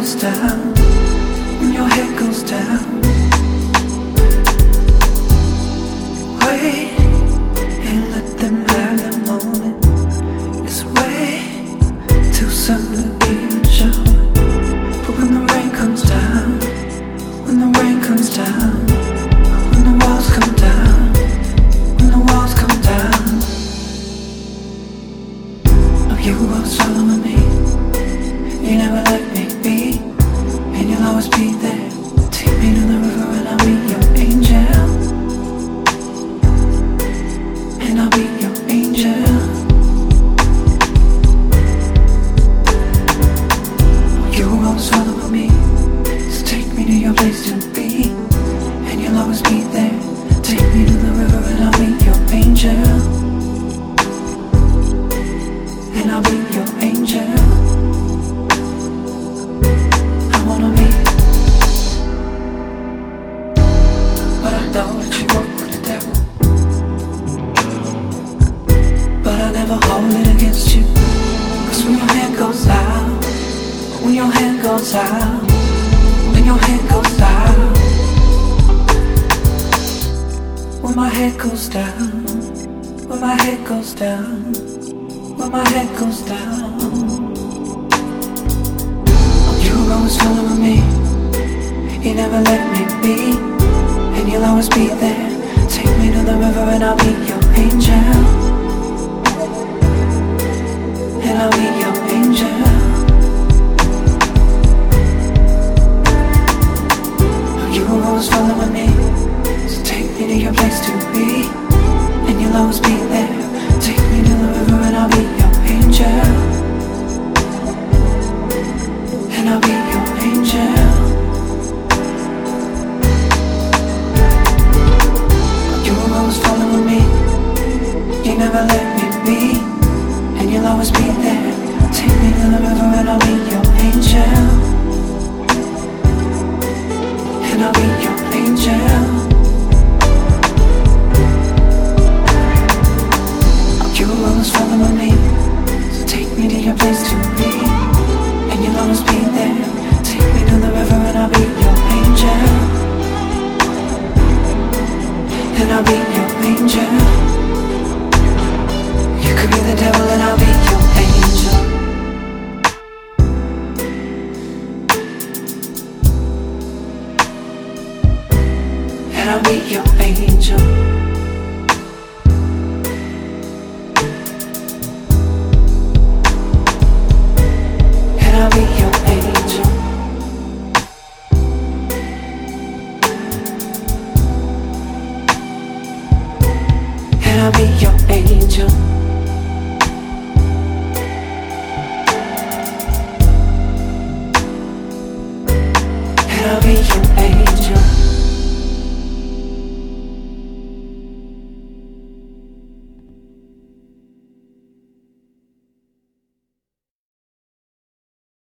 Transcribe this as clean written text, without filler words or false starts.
goes down, when your head goes down, wait and let them have their moment. It's way too soon to be sure. But when the rain comes down, when the rain comes down, when the walls come down, when the walls come down, oh, you always following me. You never let me be, and you'll always be there. Take me to the river and I'll be your angel, and I'll be your angel. You always follow me, so take me to your place to be, and you'll always be there. Take me to the river and I'll be your angel, and I'll be your angel. I wanna be, but I know that you work with the devil. But I never hold it against you. Cause when your hand goes out, when your hand goes out, when your hand goes out, when my head goes down, when my head goes down, when my head goes down, you're always following me. You never let me be, and you'll always be there. Take me to the river and I'll be your angel, and I'll be your angel. You're always following me, so take me to your place to be, and you'll always be there. Take me to the river and I'll be your angel, and I'll be your angel. You're always following me. You never let me be, and you'll always be there. Take me to the river and I'll be your angel, and I'll be your angel. You're always following me, so take me to your place to be, and you'll always be there. Take me to the river and I'll be your angel, and I'll be your angel. You could be the devil and I'll be your angel, and I'll be your angel.